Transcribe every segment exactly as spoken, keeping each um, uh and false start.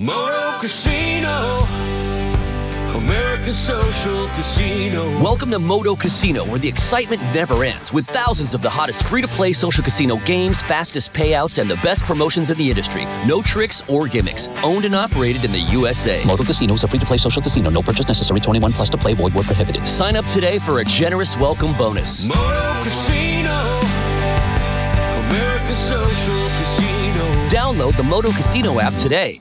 Moto Casino, American Social Casino. Welcome to Moto Casino, where the excitement never ends, with thousands of the hottest free-to-play social casino games, fastest payouts, and the best promotions in the industry. No tricks or gimmicks. Owned and operated in the U S A. Moto Casino is a free-to-play social casino. No purchase necessary. twenty-one plus to play. Void where prohibited. Sign up today for a generous welcome bonus. Moto Casino, American Social Casino. Download the Moto Casino app today.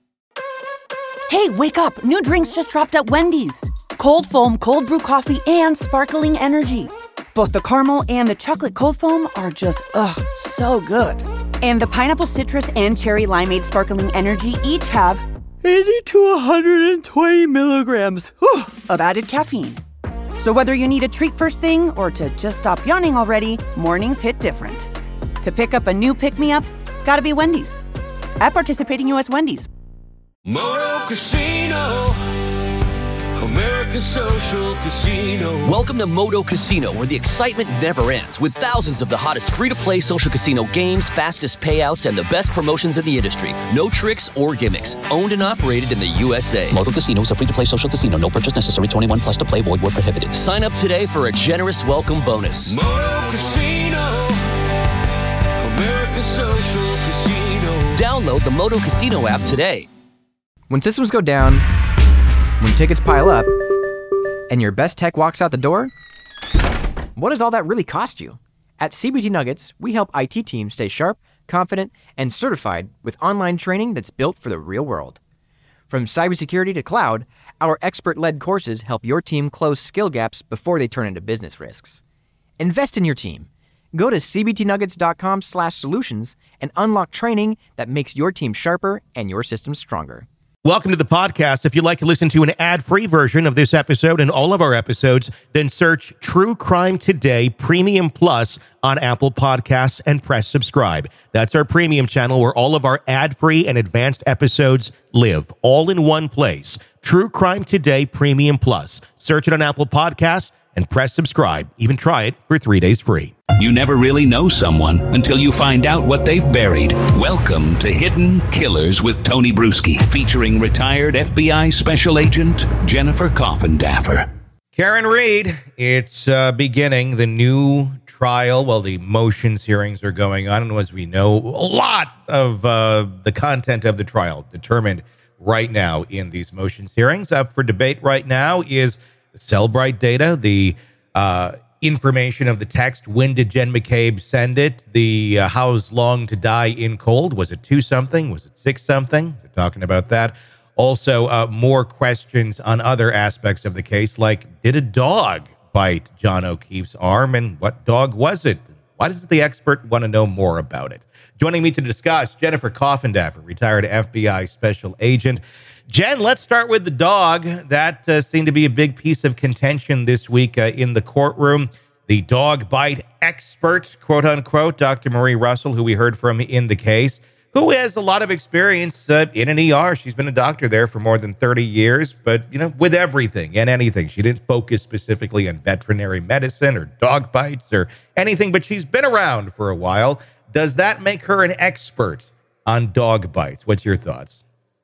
Hey, wake up! New drinks just dropped at Wendy's. Cold foam, cold brew coffee, and sparkling energy. Both the caramel and the chocolate cold foam are just, ugh, so good. And the pineapple citrus and cherry limeade sparkling energy each have eighty to one hundred twenty milligrams whew, of added caffeine. So whether you need a treat first thing or to just stop yawning already, mornings hit different. To pick up a new pick-me-up, gotta be Wendy's. At participating U S Wendy's. Moto Casino, American Social Casino. Welcome to Moto Casino, where the excitement never ends, with thousands of the hottest free-to-play social casino games, fastest payouts, and the best promotions in the industry. No tricks or gimmicks. Owned and operated in the U S A. Moto Casino is a free-to-play social casino. No purchase necessary. twenty-one plus to play. Void where prohibited. Sign up today for a generous welcome bonus. Moto Casino, American Social Casino. Download the Moto Casino app today. When systems go down, when tickets pile up, and your best tech walks out the door, what does all that really cost you? At C B T Nuggets, we help I T teams stay sharp, confident, and certified with online training that's built for the real world. From cybersecurity to cloud, our expert-led courses help your team close skill gaps before they turn into business risks. Invest in your team. Go to cbtnuggets.com slash solutions and unlock training that makes your team sharper and your systems stronger. Welcome to the podcast. If you'd like to listen to an ad-free version of this episode and all of our episodes, then search True Crime Today Premium Plus on Apple Podcasts and press subscribe. That's our premium channel where all of our ad-free and advanced episodes live, all in one place. True Crime Today Premium Plus. Search it on Apple Podcasts and press subscribe. Even try it for three days free. You never really know someone until you find out what they've buried. Welcome to Hidden Killers with Tony Bruschi, featuring retired F B I Special Agent Jennifer Coffindaffer. Karen Read, it's uh, beginning the new trial. Well, the motions hearings are going on, and as we know, a lot of uh, the content of the trial determined right now in these motions hearings. Up for debate right now is the Cellbrite data, the uh, information of the text. When did Jen McCabe send it? The uh, how's long to die in cold? Was it two something? Was it six something? They're talking about that. Also, uh, more questions on other aspects of the case, like did a dog bite John O'Keefe's arm, and what dog was it? Why does the expert want to know more about it? Joining me to discuss, Jennifer Coffindaffer, retired F B I Special Agent. Jen, let's start with the dog. That uh, seemed to be a big piece of contention this week uh, in the courtroom. The dog bite expert, quote unquote, Doctor Marie Russell, who we heard from in the case, who has a lot of experience uh, in an E R. She's been a doctor there for more than thirty years, but, you know, with everything and anything. She didn't focus specifically on veterinary medicine or dog bites or anything, but she's been around for a while. Does that make her an expert on dog bites? What's your thoughts?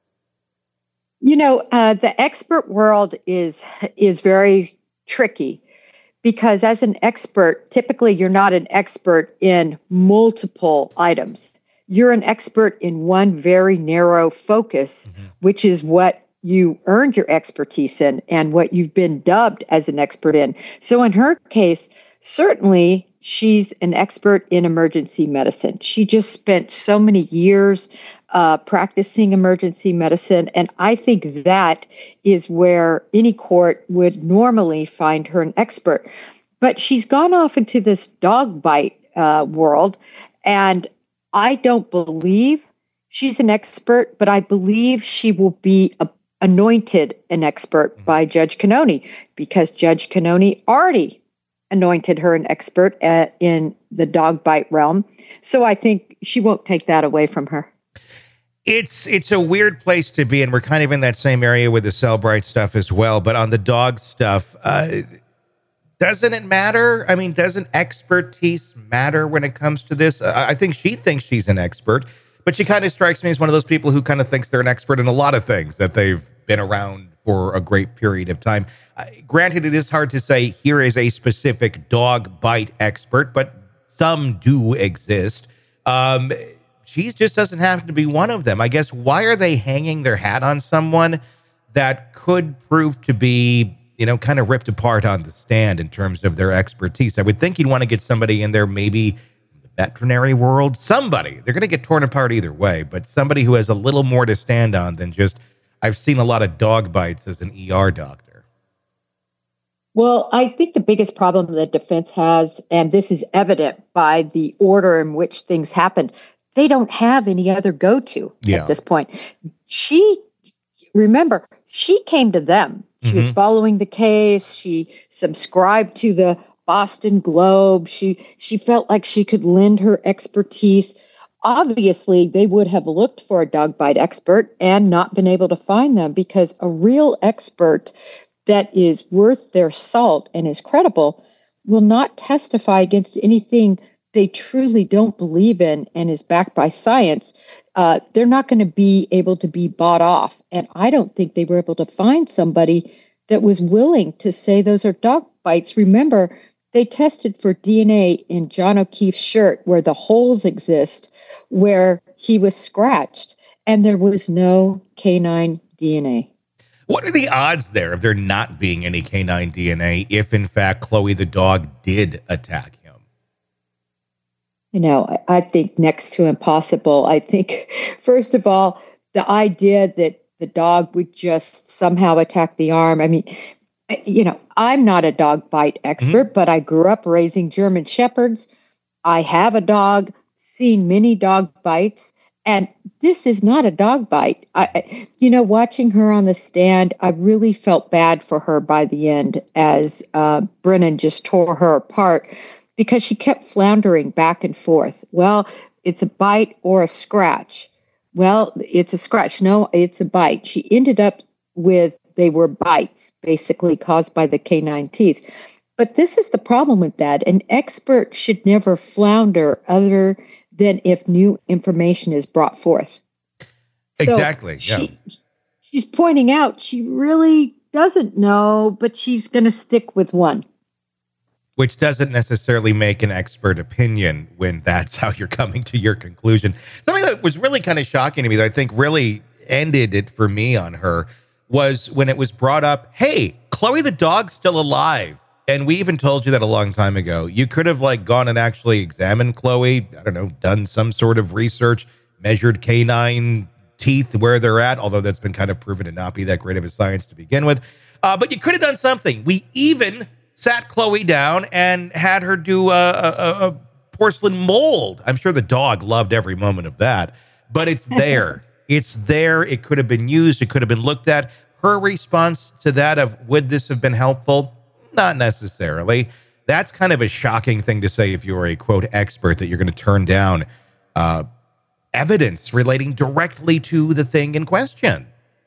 You know, uh, the expert world is is very tricky because as an expert, typically you're not an expert in multiple items. You're an expert in one very narrow focus, mm-hmm. which is what you earned your expertise in and what you've been dubbed as an expert in. So in her case, certainly she's an expert in emergency medicine. She just spent so many years uh, practicing emergency medicine. And I think that is where any court would normally find her an expert. But she's gone off into this dog bite uh, world. And I don't believe she's an expert, but I believe she will be a, anointed an expert by Judge Cannone, because Judge Cannone already anointed her an expert at, in the dog bite realm. So I think she won't take that away from her. It's it's a weird place to be, and we're kind of in that same area with the Cellbrite stuff as well. But on the dog stuff, uh, doesn't it matter? I mean, doesn't expertise matter when it comes to this? Uh, I think she thinks she's an expert, but she kind of strikes me as one of those people who kind of thinks they're an expert in a lot of things that they've been around for a great period of time. Uh, granted, it is hard to say here is a specific dog bite expert, but some do exist. Um, she just doesn't happen to be one of them. I guess, why are they hanging their hat on someone that could prove to be, you know, kind of ripped apart on the stand in terms of their expertise? I would think you'd want to get somebody in there, maybe the veterinary world, somebody. They're going to get torn apart either way, but somebody who has a little more to stand on than just, I've seen a lot of dog bites as an E R doctor. Well, I think the biggest problem the defense has, and this is evident by the order in which things happened, they don't have any other go-to Yeah. at this point. She, remember, she came to them. She was following the case. She subscribed to the Boston Globe. She she felt like she could lend her expertise. Obviously, they would have looked for a dog bite expert and not been able to find them, because a real expert that is worth their salt and is credible will not testify against anything they truly don't believe in and is backed by science. Uh, they're not going to be able to be bought off. And I don't think they were able to find somebody that was willing to say those are dog bites. Remember, they tested for D N A in John O'Keefe's shirt where the holes exist, where he was scratched, and there was no canine D N A. What are the odds there of there not being any canine D N A if, in fact, Chloe the dog did attack him? You know, I, I think next to impossible. I think, first of all, the idea that the dog would just somehow attack the arm. I mean, you know, I'm not a dog bite expert, mm-hmm. but I grew up raising German Shepherds. I have a dog, seen many dog bites, and this is not a dog bite. I, you know, watching her on the stand, I really felt bad for her by the end as uh, Brennan just tore her apart, because she kept floundering back and forth. Well, it's a bite or a scratch. Well, it's a scratch. No, it's a bite. She ended up with, they were bites, basically caused by the canine teeth. But this is the problem with that. An expert should never flounder other than if new information is brought forth. Exactly, So yeah. she, she's pointing out she really doesn't know, but she's going to stick with one. Which doesn't necessarily make an expert opinion when that's how you're coming to your conclusion. Something that was really kind of shocking to me that I think really ended it for me on her was when it was brought up, hey, Chloe the dog's still alive. And we even told you that a long time ago. You could have like gone and actually examined Chloe, I don't know, done some sort of research, measured canine teeth where they're at, although that's been kind of proven to not be that great of a science to begin with. Uh, but you could have done something. We even sat Chloe down and had her do a, a, a porcelain mold. I'm sure the dog loved every moment of that, but it's there. It's there. It could have been used. It could have been looked at. Her response to that of, would this have been helpful? Not necessarily. That's kind of a shocking thing to say if you're a, quote, expert, that you're going to turn down uh, evidence relating directly to the thing in question.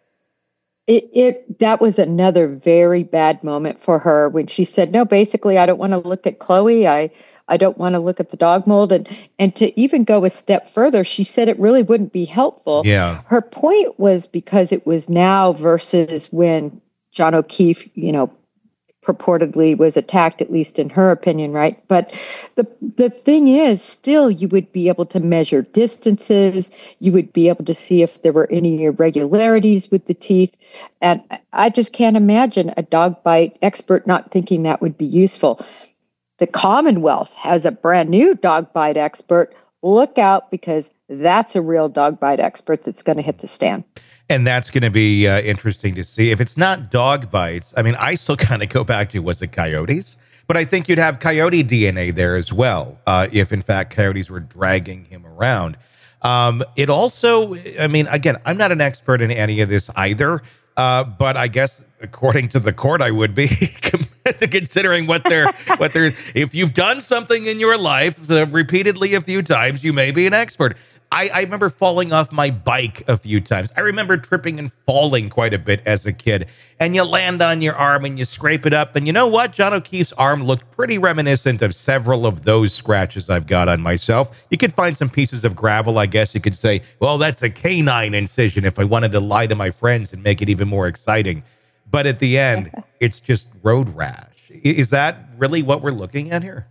It, it that was another very bad moment for her when she said, no, basically, I don't want to look at Chloe. I, I don't want to look at the dog mold. And, and to even go a step further, she said it really wouldn't be helpful. Yeah. Her point was because it was now versus when John O'Keefe, you know, purportedly was attacked, at least in her opinion, right? But the the thing is, still, you would be able to measure distances. You would be able to see if there were any irregularities with the teeth. And I just can't imagine a dog bite expert not thinking that would be useful. The Commonwealth has a brand new dog bite expert. Look out, because that's a real dog bite expert that's going to hit the stand. And that's going to be uh, interesting to see. If it's not dog bites, I mean, I still kind of go back to, was it coyotes? But I think you'd have coyote D N A there as well, uh, if in fact coyotes were dragging him around. Um, it also, I mean, again, I'm not an expert in any of this either, uh, but I guess according to the court, I would be, considering what they're, what they're, if you've done something in your life uh, repeatedly a few times, you may be an expert. I, I remember falling off my bike a few times. I remember tripping and falling quite a bit as a kid. And you land on your arm and you scrape it up. And you know what? John O'Keefe's arm looked pretty reminiscent of several of those scratches I've got on myself. You could find some pieces of gravel, I guess you could say, well, that's a canine incision if I wanted to lie to my friends and make it even more exciting. But at the end, it's just road rash. Is that really what we're looking at here?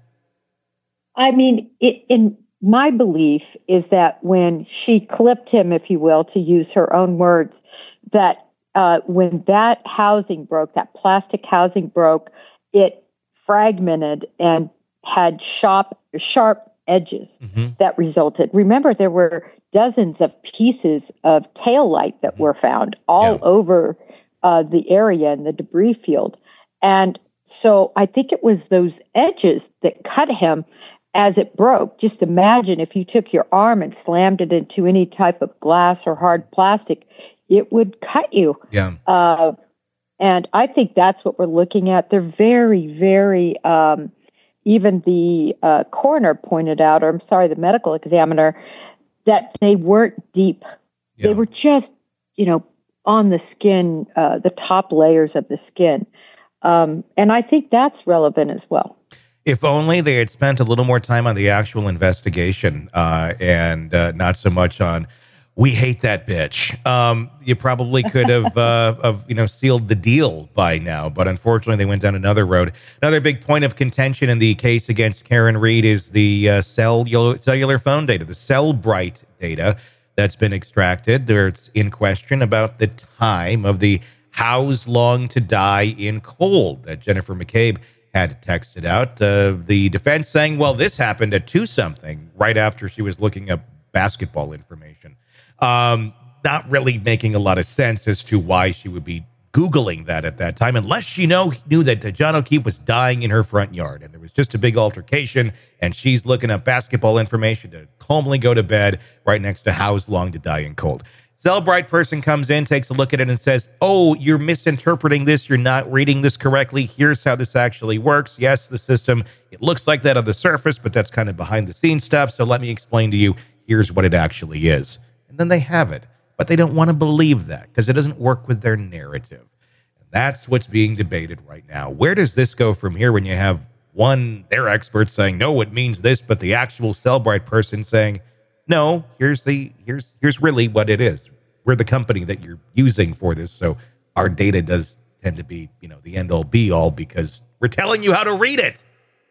I mean, it, in my belief is that when she clipped him, if you will, to use her own words, that uh, when that housing broke, that plastic housing broke, it fragmented and had sharp, sharp edges mm-hmm. that resulted. Remember, there were dozens of pieces of taillight that mm-hmm. were found all yeah. over uh, the area in the debris field. And so I think it was those edges that cut him as it broke. Just imagine if you took your arm and slammed it into any type of glass or hard plastic, it would cut you. Yeah. Uh, and I think that's what we're looking at. They're very, very, um, even the uh, coroner pointed out, or I'm sorry, the medical examiner, that they weren't deep. Yeah. They were just, you know, on the skin, uh, the top layers of the skin. Um, and I think that's relevant as well. If only they had spent a little more time on the actual investigation uh, and uh, not so much on, we hate that bitch. Um, you probably could have, uh, have, you know, sealed the deal by now. But unfortunately, they went down another road. Another big point of contention in the case against Karen Read is the uh, cellular, cellular phone data, the Cellbrite data that's been extracted. There's in question about the time of the How's Long to Die in Cold that Jennifer McCabe had texted out. Uh, the defense saying, well, this happened at two something right after she was looking up basketball information. Um, not really making a lot of sense as to why she would be Googling that at that time, unless she know, knew that uh, John O'Keefe was dying in her front yard and there was just a big altercation and she's looking up basketball information to calmly go to bed right next to How's Long to Die in Cold. Cellbrite person comes in, takes a look at it and says, oh, you're misinterpreting this. You're not reading this correctly. Here's how this actually works. Yes, the system, it looks like that on the surface, but that's kind of behind the scenes stuff. So let me explain to you, here's what it actually is. And then they have it, but they don't want to believe that because it doesn't work with their narrative. And that's what's being debated right now. Where does this go from here when you have one, their expert saying, no, it means this, but the actual Cellbrite person saying, no, here's the, here's, here's really what it is. We're the company that you're using for this. So our data does tend to be, you know, the end all be all because we're telling you how to read it.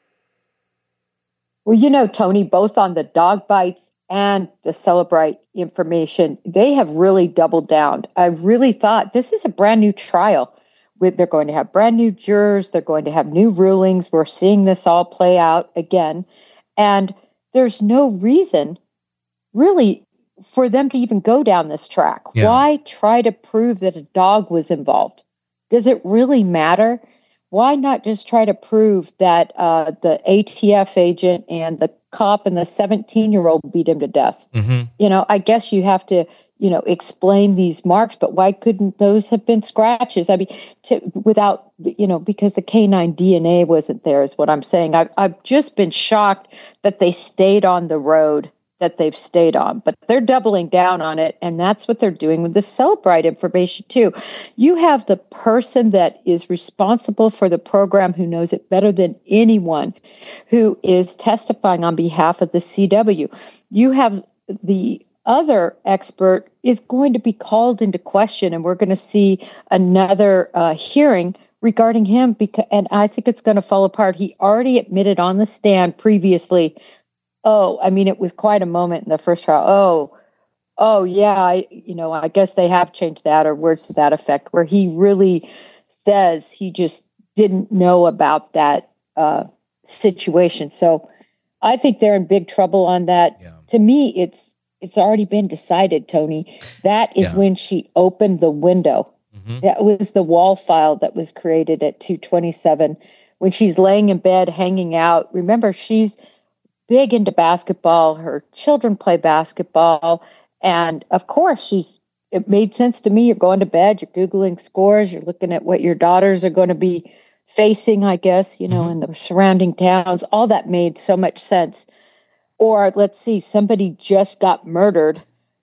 Well, you know, Tony, both on the dog bites and the Cellbrite information, they have really doubled down. I really thought this is a brand new trial. They're going to have brand new jurors. They're going to have new rulings. We're seeing this all play out again. And there's no reason really for them to even go down this track. Yeah. Why try to prove that a dog was involved? Does it really matter? Why not just try to prove that uh, the A T F agent and the cop and the seventeen-year-old beat him to death? Mm-hmm. You know, I guess you have to, you know, explain these marks, but why couldn't those have been scratches? I mean, to, without, you know, because the canine D N A wasn't there is what I'm saying. I've, I've just been shocked that they stayed on the road that they've stayed on, but they're doubling down on it. And that's what they're doing with the Cellbrite information too. You have the person that is responsible for the program who knows it better than anyone, who is testifying on behalf of the C W. You have the other expert is going to be called into question, and we're going to see another uh, hearing regarding him. Because, and I think it's going to fall apart. He already admitted on the stand previously, oh, I mean, it was quite a moment in the first trial. Oh, oh, yeah, I, you know, I guess they have changed that, or words to that effect, where he really says he just didn't know about that uh, situation. So I think they're in big trouble on that. Yeah. To me, it's it's already been decided, Tony. That is yeah. when she opened the window. Mm-hmm. That was the wall file that was created at two twenty-seven when she's laying in bed, hanging out. Remember, she's big into basketball. Her children play basketball. And of course, she's, it made sense to me. You're going to bed, you're Googling scores, you're looking at what your daughters are going to be facing, I guess, you know, mm-hmm. in the surrounding towns. All that made so much sense. Or let's see, somebody just got murdered,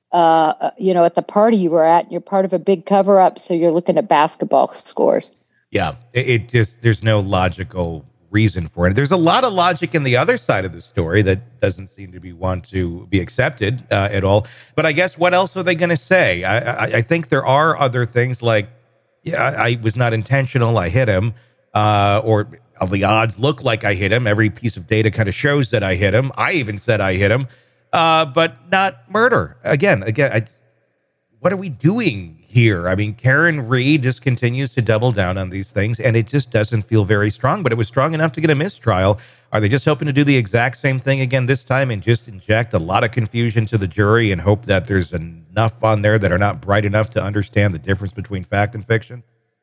uh, you know, at the party you were at, and you're part of a big cover up. So you're looking at basketball scores. Yeah, it, it just, there's no logical reason for it. There's a lot of logic in the other side of the story that doesn't seem to be want to be accepted uh, at all. But I guess what else are they going to say? I, I, I think there are other things like, yeah, I, I was not intentional. I hit him, uh, or the odds look like I hit him. Every piece of data kind of shows that I hit him. I even said I hit him, uh, but not murder. Again, again, I, what are we doing here? I mean, Karen Read just continues to double down on these things, and it just doesn't feel very strong, but it was strong enough to get a mistrial. Are they just hoping to do the exact same thing again this time and just inject a lot of confusion to the jury and hope that there's enough on there that are not bright enough to understand the difference between fact and fiction?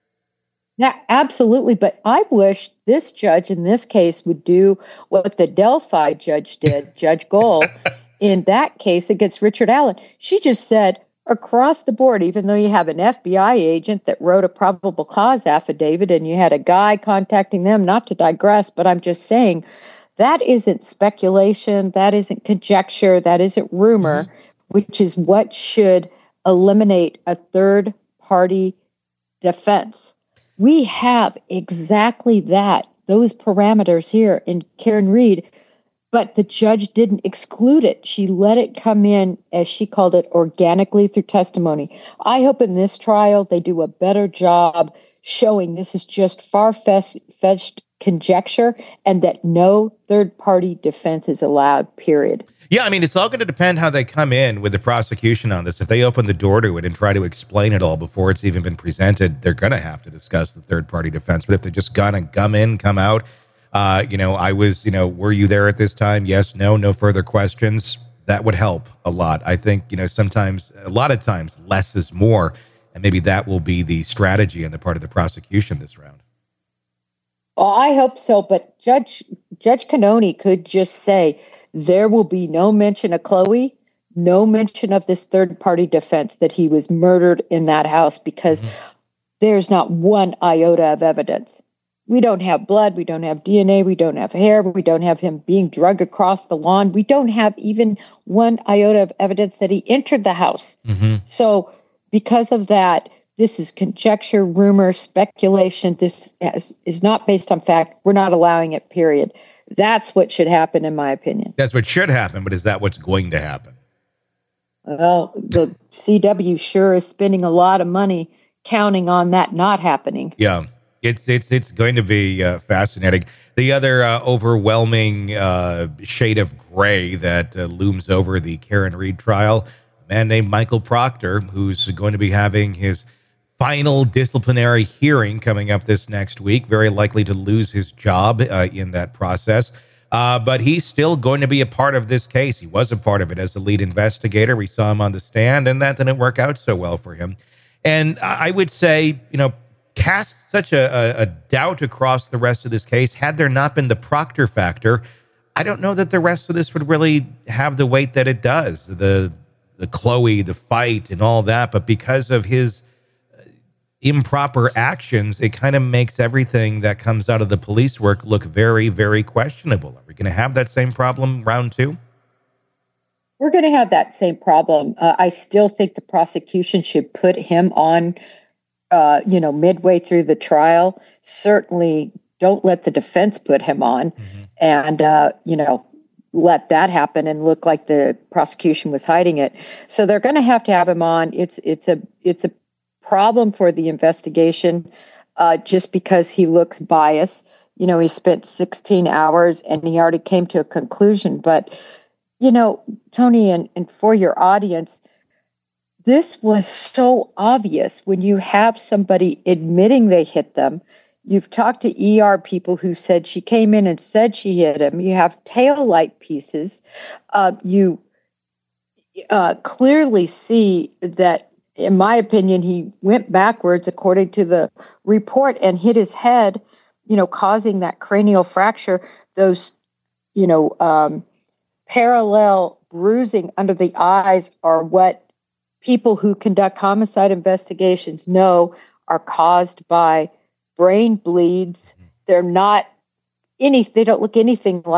Yeah, absolutely. But I wish this judge in this case would do what the Delphi judge did, Judge Gold, in that case against Richard Allen. She just said, across the board, even though you have an F B I agent that wrote a probable cause affidavit and you had a guy contacting them, not to digress, but I'm just saying that isn't speculation, that isn't conjecture, that isn't rumor, mm-hmm. which is what should eliminate a third party defense. We have exactly that, those parameters here in Karen Read, but the judge didn't exclude it. She let it come in, as she called it, organically through testimony. I hope in this trial they do a better job showing this is just far-fetched conjecture and that no third-party defense is allowed, period. Yeah, I mean, it's all going to depend how they come in with the prosecution on this. If they open the door to it and try to explain it all before it's even been presented, they're going to have to discuss the third-party defense. But if they're just going to come in, come out, uh, you know, I was, you know, were you there at this time? Yes, no, no further questions. That would help a lot. I think, you know, sometimes, a lot of times, less is more. And maybe that will be the strategy on the part of the prosecution this round. Well, I hope so. But Judge Judge Cannoni could just say, there will be no mention of Chloe, no mention of this third-party defense that he was murdered in that house because mm-hmm. there's not one iota of evidence. We don't have blood. We don't have D N A. We don't have hair. We don't have him being dragged across the lawn. We don't have even one iota of evidence that he entered the house. Mm-hmm. So because of that, this is conjecture, rumor, speculation. This has, is not based on fact. We're not allowing it, period. That's what should happen, in my opinion. That's what should happen, but is that what's going to happen? Well, the C W sure is spending a lot of money counting on that not happening. Yeah, it's it's it's going to be uh, fascinating. The other uh, overwhelming uh, shade of gray that uh, looms over the Karen Read trial, a man named Michael Proctor, who's going to be having his final disciplinary hearing coming up this next week, very likely to lose his job uh, in that process. Uh, but he's still going to be a part of this case. He was a part of it as the lead investigator. We saw him on the stand, and that didn't work out so well for him. And I would say, you know, cast such a, a, a doubt across the rest of this case. Had there not been the Proctor factor, I don't know that the rest of this would really have the weight that it does. The, the Chloe, the fight, and all that. But because of his improper actions, it kind of makes everything that comes out of the police work look very, very questionable. Are we going to have that same problem round two? We're going to have that same problem. Uh, I still think the prosecution should put him on, uh, you know, midway through the trial. Certainly don't let the defense put him on mm-hmm. and, uh, you know, let that happen and look like the prosecution was hiding it. So they're going to have to have him on. It's, it's a, it's a, problem for the investigation uh, just because he looks biased. You know, he spent sixteen hours and he already came to a conclusion. But, you know, Tony, and, and for your audience, this was so obvious when you have somebody admitting they hit them. You've talked to E R people who said she came in and said she hit him. You have tail light pieces. Uh, you uh, clearly see that, in my opinion, he went backwards according to the report and hit his head, you know, causing that cranial fracture. Those, you know, um, parallel bruising under the eyes are what people who conduct homicide investigations know are caused by brain bleeds. They're not any, they don't look anything like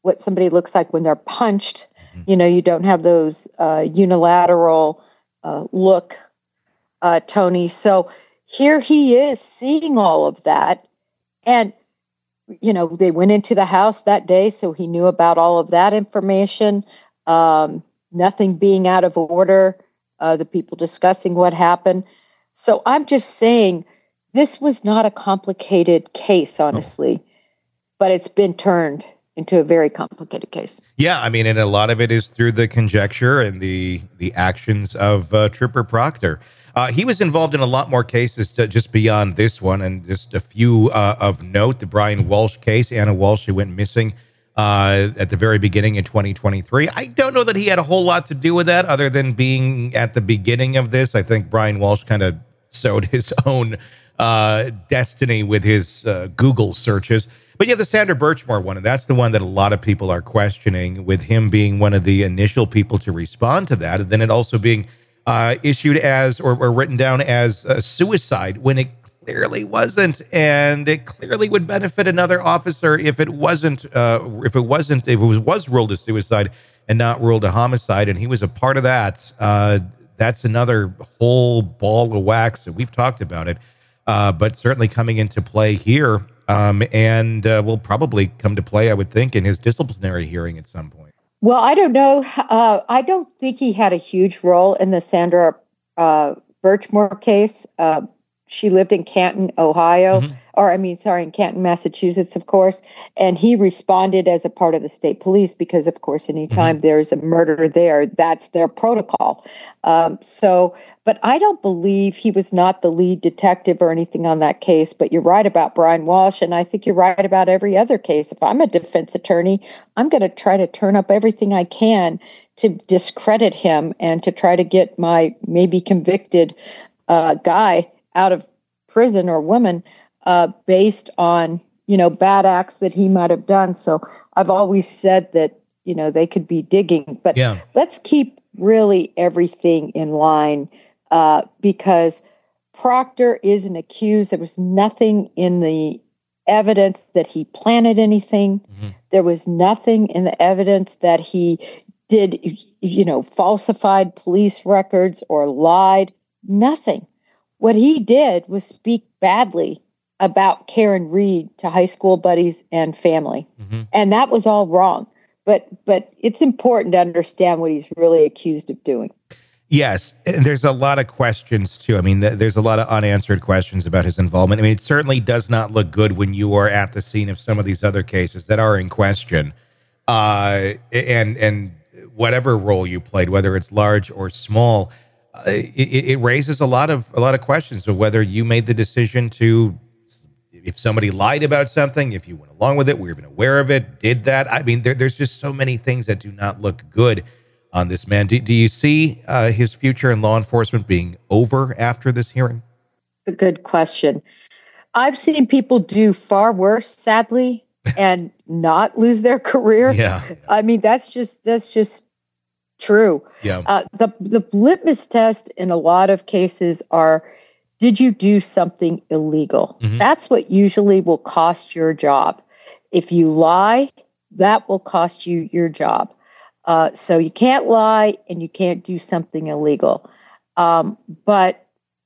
what somebody looks like when they're punched. Mm-hmm. You know, you don't have those uh, unilateral uh, look, uh, Tony. So here he is seeing all of that. And, you know, they went into the house that day, so he knew about all of that information. Um, nothing being out of order, uh, the people discussing what happened. So I'm just saying this was not a complicated case, honestly, oh. but it's been turned into a very complicated case. Yeah, I mean, and a lot of it is through the conjecture and the the actions of uh, Trooper Proctor. Uh, he was involved in a lot more cases to, just beyond this one, and just a few uh, of note. The Brian Walsh case, Anna Walsh, who went missing uh, at the very beginning in twenty twenty-three. I don't know that he had a whole lot to do with that, other than being at the beginning of this. I think Brian Walsh kind of sowed his own uh, destiny with his uh, Google searches. But you have the Sandra Birchmore one, and that's the one that a lot of people are questioning, with him being one of the initial people to respond to that, and then it also being uh, issued as or, or written down as a suicide when it clearly wasn't, and it clearly would benefit another officer if it wasn't, uh, if it wasn't, if it was, was ruled a suicide and not ruled a homicide, and he was a part of that. Uh, that's another whole ball of wax, and we've talked about it, uh, but certainly coming into play here. Um, and uh, will probably come to play, I would think, in his disciplinary hearing at some point. Well, I don't know. Uh, I don't think he had a huge role in the Sandra uh, Birchmore case. Uh, she lived in Canton, Ohio, mm-hmm. or I mean, sorry, in Canton, Massachusetts, of course. And he responded as a part of the state police because, of course, anytime mm-hmm. there's a murder there, that's their protocol. Um, so, but I don't believe he was not the lead detective or anything on that case. But you're right about Brian Walsh, and I think you're right about every other case. If I'm a defense attorney, I'm going to try to turn up everything I can to discredit him and to try to get my maybe convicted uh, guy out of prison or woman uh, based on, you know, bad acts that he might have done. So I've always said that, you know, they could be digging, but yeah. let's keep really everything in line uh, because Proctor isn't accused. There was nothing in the evidence that he planted anything. Mm-hmm. There was nothing in the evidence that he did, you know, falsified police records or lied. Nothing. What he did was speak badly about Karen Read to high school buddies and family. Mm-hmm. And that was all wrong. But but it's important to understand what he's really accused of doing. Yes, and there's a lot of questions, too. I mean, there's a lot of unanswered questions about his involvement. I mean, it certainly does not look good when you are at the scene of some of these other cases that are in question. Uh, and and whatever role you played, whether it's large or small, Uh, it, it raises a lot of a lot of questions of whether you made the decision to, if somebody lied about something, if you went along with it, were even aware of it, did that. I mean, there, there's just so many things that do not look good on this man. Do, do you see uh, his future in law enforcement being over after this hearing? It's a good question. I've seen people do far worse, sadly, and not lose their career. Yeah. I mean, that's just that's just. True. Yeah. Uh, the the litmus test in a lot of cases are, did you do something illegal? Mm-hmm. That's what usually will cost your job. If you lie, that will cost you your job. Uh, so you can't lie and you can't do something illegal. Um, but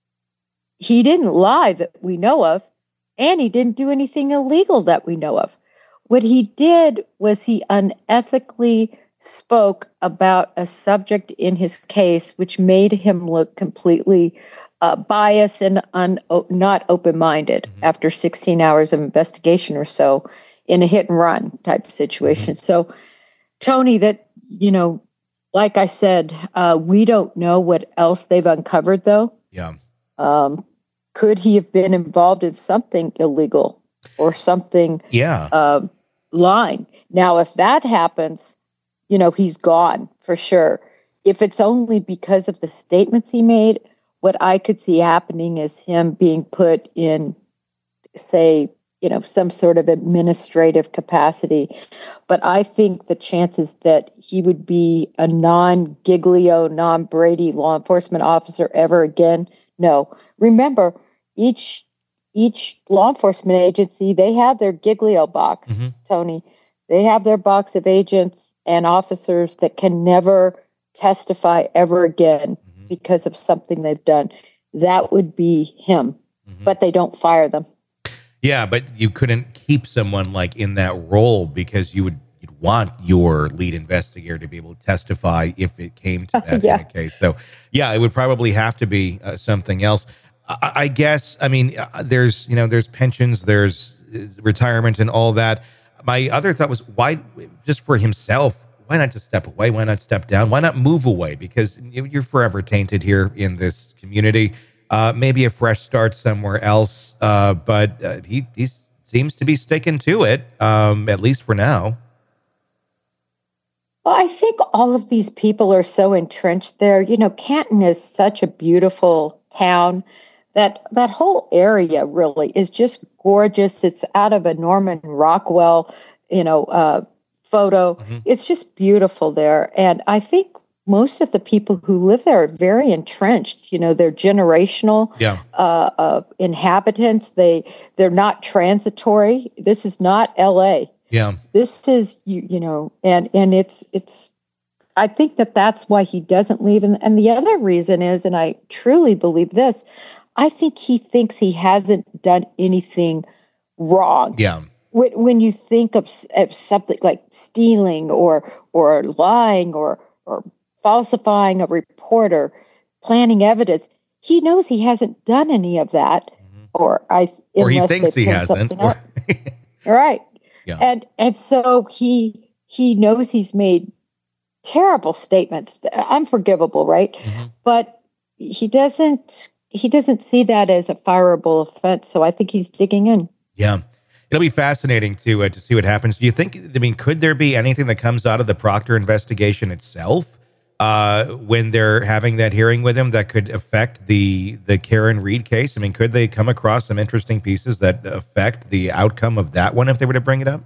he didn't lie that we know of, and he didn't do anything illegal that we know of. What he did was he unethically spoke about a subject in his case, which made him look completely uh, biased and un- not open-minded mm-hmm. after sixteen hours of investigation or so in a hit-and-run type of situation. Mm-hmm. So, Tony, that, you know, like I said, uh, we don't know what else they've uncovered, though. Yeah. Um, could he have been involved in something illegal or something yeah. uh, lying? Now, if that happens, you know, he's gone for sure. If it's only because of the statements he made, what I could see happening is him being put in, say, you know, some sort of administrative capacity. But I think the chances that he would be a non-Giglio, non-Brady law enforcement officer ever again, no. Remember, each each law enforcement agency, they have their Giglio box, mm-hmm. Tony. they have their box of agents and officers that can never testify ever again mm-hmm. because of something they've done. That would be him, mm-hmm. but they don't fire them. Yeah, but you couldn't keep someone like in that role because you would you'd want your lead investigator to be able to testify if it came to that yeah. in a case. So, yeah, it would probably have to be uh, something else. I, I guess, I mean, uh, there's, you know, there's pensions, there's uh, retirement and all that. My other thought was, why, just for himself, why not just step away? Why not step down? Why not move away? Because you're forever tainted here in this community. Uh, maybe a fresh start somewhere else. Uh, but uh, he, he seems to be sticking to it, um, at least for now. Well, I think all of these people are so entrenched there. You know, Canton is such a beautiful town. That that whole area really is just gorgeous. It's out of a Norman Rockwell, you know, uh, photo. Mm-hmm. It's just beautiful there. And I think most of the people who live there are very entrenched. You know, they're generational yeah. uh, uh, inhabitants. They, they're not transitory. This is not L A. Yeah. This is, you you know, and, and it's, it's, I think that that's why he doesn't leave. And, and the other reason is, and I truly believe this, I think he thinks he hasn't done anything wrong. Yeah. When, when you think of, of something like stealing or or lying or or falsifying a report or planting evidence, he knows he hasn't done any of that. Mm-hmm. Or I or he thinks he hasn't. Or All right. Yeah. And and so he he knows he's made terrible statements, unforgivable, right? Mm-hmm. But he doesn't. He doesn't see that as a fireable offense, so I think he's digging in. Yeah, it'll be fascinating to uh, to see what happens. Do you think? I mean, could there be anything that comes out of the Proctor investigation itself uh, when they're having that hearing with him that could affect the the Karen Read case? I mean, could they come across some interesting pieces that affect the outcome of that one if they were to bring it up?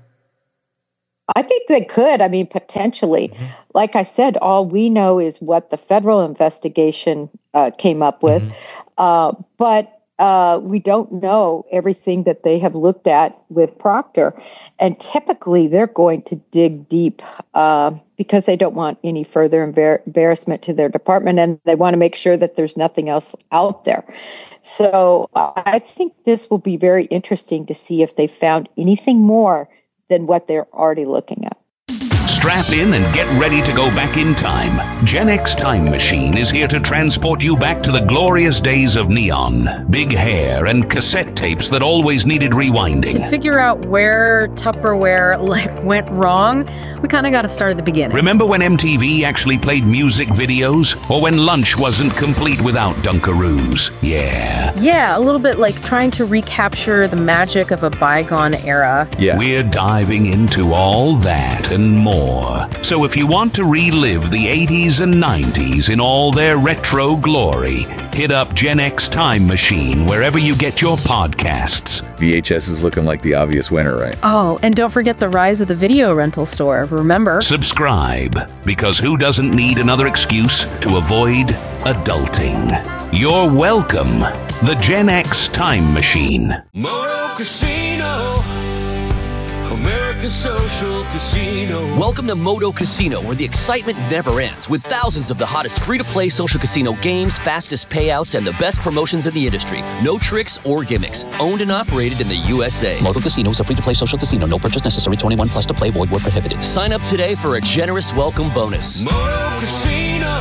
I think they could. I mean, potentially. Mm-hmm. Like I said, all we know is what the federal investigation uh, came up with. Mm-hmm. Uh, but uh, we don't know everything that they have looked at with Proctor. And typically they're going to dig deep uh, because they don't want any further embar- embarrassment to their department. And they want to make sure that there's nothing else out there. So uh, I think this will be very interesting to see if they found anything more than what they're already looking at. Strap in and get ready to go back in time. Gen X Time Machine is here to transport you back to the glorious days of neon, big hair, and cassette tapes that always needed rewinding. To figure out where Tupperware like went wrong, we kind of got to start at the beginning. Remember when M T V actually played music videos? Or when lunch wasn't complete without Dunkaroos? Yeah. Yeah, a little bit like trying to recapture the magic of a bygone era. Yeah. We're diving into all that and more. So if you want to relive the eighties and nineties in all their retro glory, hit up Gen X Time Machine wherever you get your podcasts. V H S is looking like the obvious winner, right? Oh, and don't forget the rise of the video rental store. Remember? Subscribe, because who doesn't need another excuse to avoid adulting? You're welcome. The Gen X Time Machine. Moto Casino, American Social Casino. Welcome to Moto Casino, where the excitement never ends, with thousands of the hottest free-to-play social casino games, fastest payouts, and the best promotions in the industry. No tricks or gimmicks. Owned and operated in the U S A. Moto Casino is a free-to-play social casino. No purchase necessary. twenty-one plus to play. Void where prohibited. Sign up today for a generous welcome bonus. Moto Casino,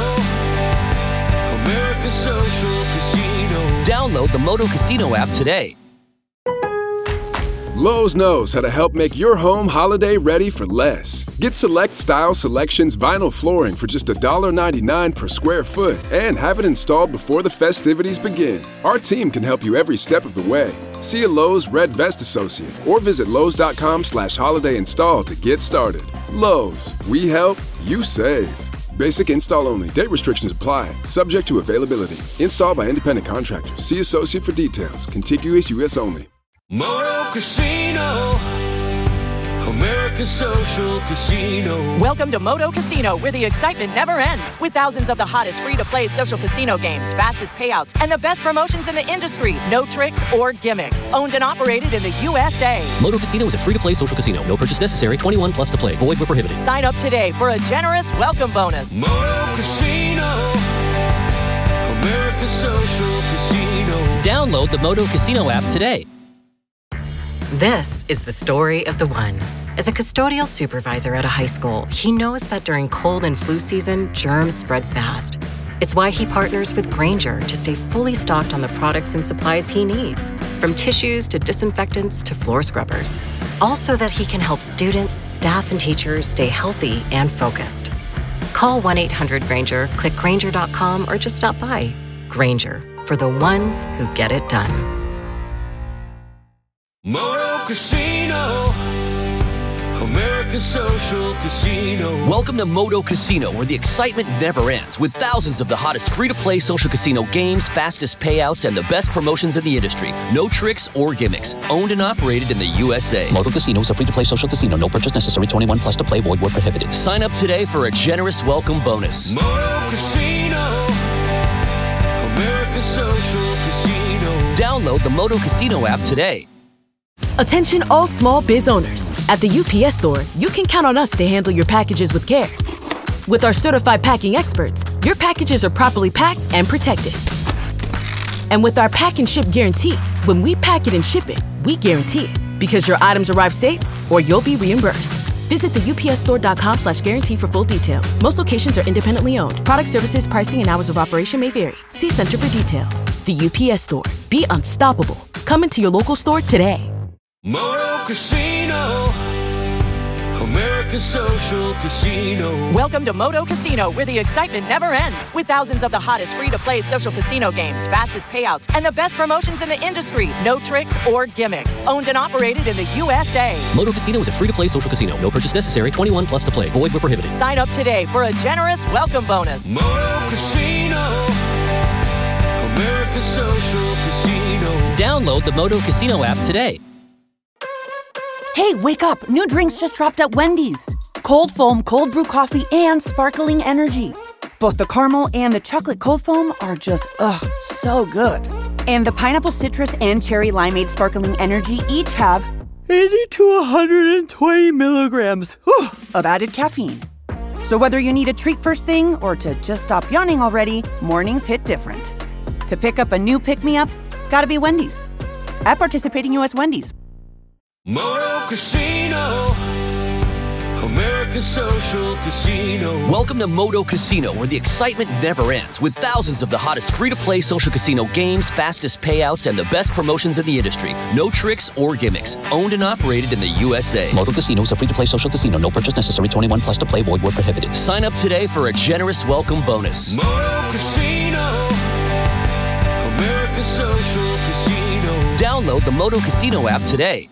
American Social Casino. Download the Moto Casino app today. Lowe's knows how to help make your home holiday ready for less. Get Select Style Selections vinyl flooring for just one dollar ninety-nine per square foot and have it installed before the festivities begin. Our team can help you every step of the way. See a Lowe's Red Vest associate or visit Lowe's.com slash holiday install to get started. Lowe's, we help, you save. Basic install only. Date restrictions apply. Subject to availability. Installed by independent contractors. See associate for details. Contiguous U S only. Moto Casino, America's Social Casino. Welcome to Moto Casino, where the excitement never ends. With thousands of the hottest free-to-play social casino games, fastest payouts, and the best promotions in the industry. No tricks or gimmicks. Owned and operated in the U S A. Moto Casino is a free-to-play social casino. No purchase necessary. twenty-one plus to play. Void where prohibited. Sign up today for a generous welcome bonus. Moto Casino. America's Social Casino. Download the Moto Casino app today. This is the story of the one. As a custodial supervisor at a high school, he knows that during cold and flu season, germs spread fast. It's why he partners with Grainger to stay fully stocked on the products and supplies he needs, from tissues to disinfectants to floor scrubbers. All so that he can help students, staff, and teachers stay healthy and focused. Call one eight hundred Grainger, click Grainger dot com, or just stop by. Grainger, for the ones who get it done. Moto Casino. America's Social Casino. Welcome to Moto Casino, where the excitement never ends, with thousands of the hottest free-to-play social casino games, fastest payouts, and the best promotions in the industry. No tricks or gimmicks. Owned and operated in the U S A. Moto Casino is a free-to-play social casino. No purchase necessary. twenty-one plus to play. Void where prohibited. Sign up today for a generous welcome bonus. Moto Casino. America's Social Casino. Download the Moto Casino app today. Attention all small biz owners. At the U P S Store, you can count on us to handle your packages with care. With our certified packing experts, your packages are properly packed and protected. And with our pack and ship guarantee, when we pack it and ship it, we guarantee it. Because your items arrive safe or you'll be reimbursed. Visit the U P S store dot com slash guarantee for full details. Most locations are independently owned. Product services, pricing, and hours of operation may vary. See Center for details. The U P S Store. Be unstoppable. Come into your local store today. Moto Casino. America's Social Casino. Welcome to Moto Casino, where the excitement never ends. With thousands of the hottest free-to-play social casino games, fastest payouts, and the best promotions in the industry. No tricks or gimmicks. Owned and operated in the U S A. Moto Casino is a free-to-play social casino. No purchase necessary. twenty-one plus to play. Void where prohibited. Sign up today for a generous welcome bonus. Moto Casino. America's Social Casino. Download the Moto Casino app today. Hey, wake up! New drinks just dropped at Wendy's. Cold foam, cold brew coffee, and sparkling energy. Both the caramel and the chocolate cold foam are just, ugh, so good. And the pineapple citrus and cherry limeade sparkling energy each have eighty to one hundred twenty milligrams whew, of added caffeine. So whether you need a treat first thing or to just stop yawning already, mornings hit different. To pick up a new pick-me-up, gotta be Wendy's. At participating U S Wendy's. Moto Casino. America's Social Casino. Welcome to Moto Casino, where the excitement never ends, with thousands of the hottest free-to-play social casino games, fastest payouts, and the best promotions in the industry. No tricks or gimmicks. Owned and operated in the U S A. Moto Casino is a free-to-play social casino. No purchase necessary. twenty-one plus to play. Void where prohibited. Sign up today for a generous welcome bonus. Moto Casino. America's Social Casino. Download the Moto Casino app today.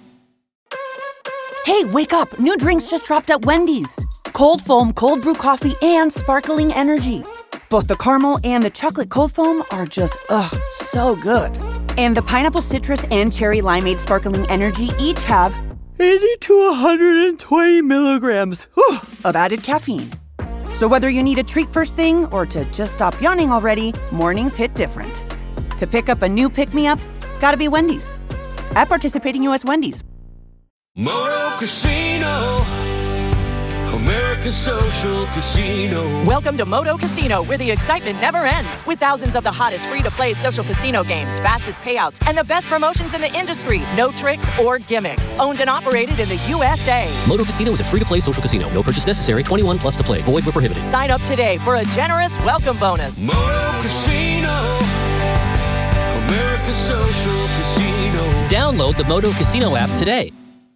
Hey, wake up! New drinks just dropped at Wendy's. Cold foam, cold brew coffee, and sparkling energy. Both the caramel and the chocolate cold foam are just, ugh, so good. And the pineapple citrus and cherry limeade sparkling energy each have eighty to one hundred twenty milligrams whew, of added caffeine. So whether you need a treat first thing or to just stop yawning already, mornings hit different. To pick up a new pick-me-up, gotta be Wendy's. At participating U S Wendy's. Moto Casino. America's Social Casino. Welcome to Moto Casino, where the excitement never ends. With thousands of the hottest free-to-play social casino games, fastest payouts, and the best promotions in the industry. No tricks or gimmicks. Owned and operated in the U S A. Moto Casino is a free-to-play social casino. No purchase necessary. twenty-one plus to play. Void where prohibited. Sign up today for a generous welcome bonus. Moto Casino. America's Social Casino. Download the Moto Casino app today.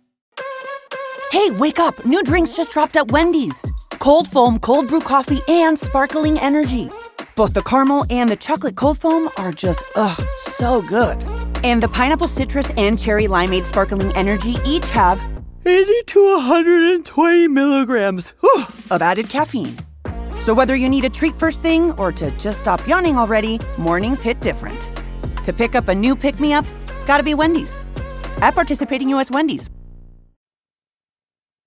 Hey, wake up! New drinks just dropped at Wendy's. Cold foam, cold brew coffee, and sparkling energy. Both the caramel and the chocolate cold foam are just, ugh, so good. And the pineapple citrus and cherry limeade sparkling energy each have eighty to one hundred twenty milligrams whew, of added caffeine. So whether you need a treat first thing or to just stop yawning already, mornings hit different. To pick up a new pick-me-up, gotta be Wendy's. At participating U S Wendy's.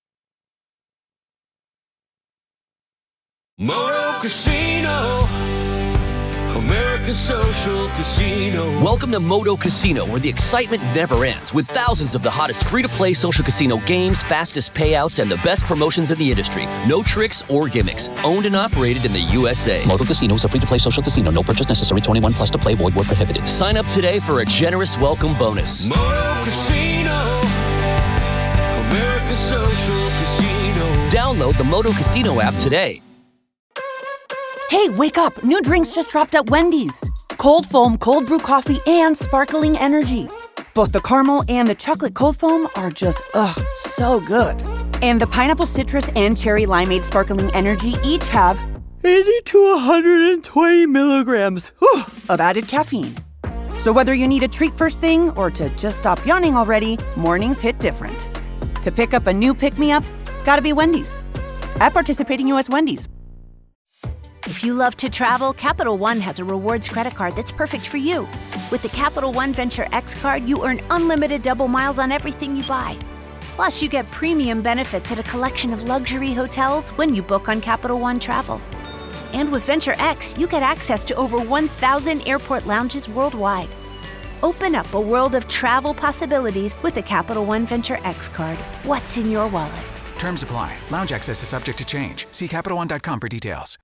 Casino. America's Social Casino. Welcome to Moto Casino, where the excitement never ends, with thousands of the hottest free-to-play social casino games, fastest payouts, and the best promotions in the industry. No tricks or gimmicks. Owned and operated in the U S A. Moto Casino is a free-to-play social casino. No purchase necessary. twenty-one plus to play. Void where prohibited. Sign up today for a generous welcome bonus. Moto Casino. America's Social Casino. Download the Moto Casino app today. Hey, wake up! New drinks just dropped at Wendy's. Cold foam, cold brew coffee, and sparkling energy. Both the caramel and the chocolate cold foam are just, ugh, so good. And the pineapple citrus and cherry limeade sparkling energy each have eighty to one hundred twenty milligrams whew, of added caffeine. So whether you need a treat first thing or to just stop yawning already, mornings hit different. To pick up a new pick-me-up, gotta be Wendy's. At participating U S Wendy's. If you love to travel, Capital One has a rewards credit card that's perfect for you. With the Capital One Venture X card, you earn unlimited double miles on everything you buy. Plus, you get premium benefits at a collection of luxury hotels when you book on Capital One Travel. And with Venture X, you get access to over one thousand airport lounges worldwide. Open up a world of travel possibilities with the Capital One Venture X card. What's in your wallet? Terms apply. Lounge access is subject to change. See Capital One dot com for details.